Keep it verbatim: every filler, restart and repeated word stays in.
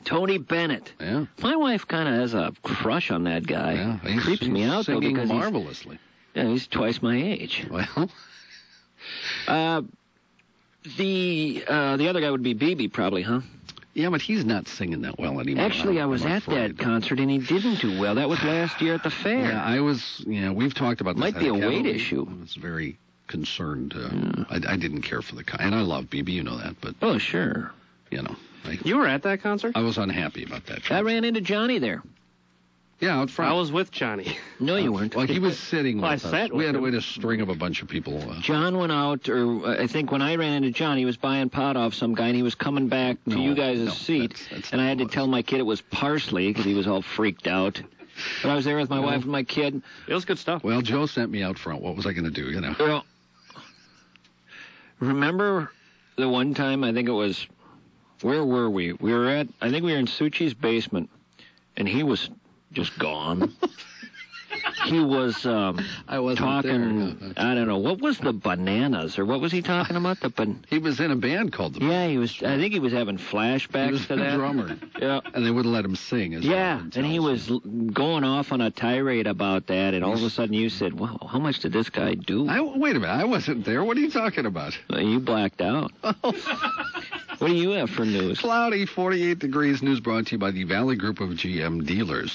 Tony Bennett. Yeah. My wife kind of has a crush on that guy. Yeah, He he's, creeps he's me out, though, singing because he's, marvelously. yeah, he's twice my age. Well, Uh, the uh, the other guy would be B B, probably, huh? yeah, but he's not singing that well anymore. Actually, I I'm was at afraid. that concert, and he didn't do well. That was last year at the fair. Yeah, I was, you know, we've talked about this. Might be a weight Academy. issue. I was very concerned. Uh, I, I didn't care for the con- and I love B B, you know that, but, Oh, sure. you know. I, You were at that concert? I was unhappy about that. I concert. ran into Johnny there. Yeah, out front. I was with Johnny. No, you weren't. Well, he was sitting Well, I with us. sat We with had, him. we had a string of a bunch of people. Uh, John went out, or uh, I think when I ran into John, he was buying pot off some guy, and he was coming back to No, you guys' no, seat, that's- that's and I not had what to it tell was. my kid it was parsley because he was all freaked out. But I was there with my wife and my kid. It was good stuff. well, Joe sent me out front. What was I going to do, you know? Well, remember the one time, I think it was, where were we? We were at, I think we were in Suchi's basement, and he was just gone. He was um, I wasn't talking, there. I don't know, what was the bananas, or what was he talking about? The ban- He was in a band called the Yeah, he was, I think he was having flashbacks He was to the that. drummer. Yeah. And they wouldn't let him sing. As Yeah, well, and he was l- going off on a tirade about that, and all of a sudden you said, "Wow, how much did this guy do?" I, wait a minute. I wasn't there. What are you talking about? Uh, you blacked out. What do you have for news? Cloudy, forty-eight degrees. News brought to you by the Valley Group of G M dealers.